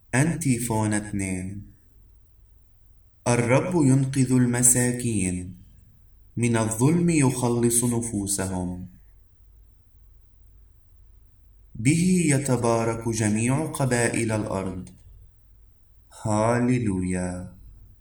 أنتيفون 2. الرب ينقذ المساكين، من الظلم يخلص نفوسهم. به يتبارك جميع قبائل الأرض. هاليلويا.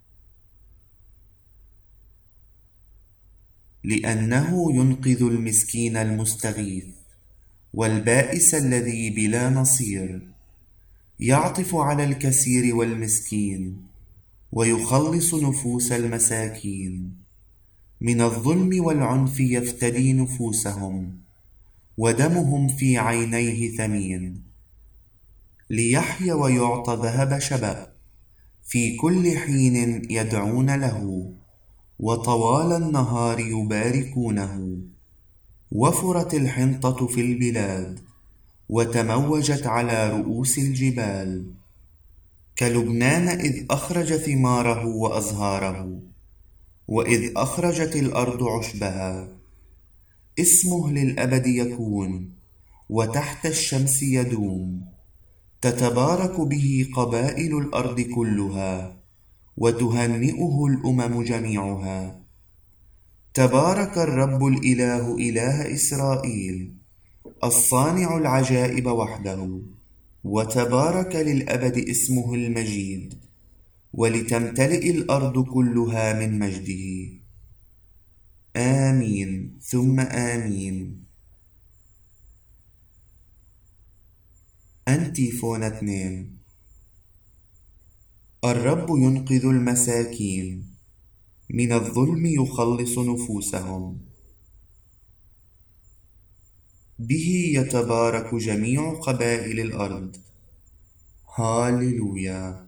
لأنه ينقذ المسكين المستغيث والبائس الذي بلا نصير، يعطف على الكثير والمسكين، ويخلص نفوس المساكين. من الظلم والعنف يفتدي نفوسهم، ودمهم في عينيه ثمين. ليحيى ويعطى ذهب شبأ، في كل حين يدعون له، وطوال النهار يباركونه. وفرت الحنطة في البلاد، وتموجت على رؤوس الجبال، كلبنان إذ أخرج ثماره وأزهاره، وإذ أخرجت الأرض عشبها. اسمه للأبد يكون، وتحت الشمس يدوم. تتبارك به قبائل الأرض كلها، وتهنئه الأمم جميعها. تبارك الرب الإله إله إسرائيل، الصانع العجائب وحده. وتبارك للأبد اسمه المجيد، ولتمتلئ الأرض كلها من مجده. آمين ثم آمين. أنتيفون 2. الرب ينقذ المساكين، من الظلم يخلص نفوسهم. به يتبارك جميع قبائل الأرض. هاليلويا.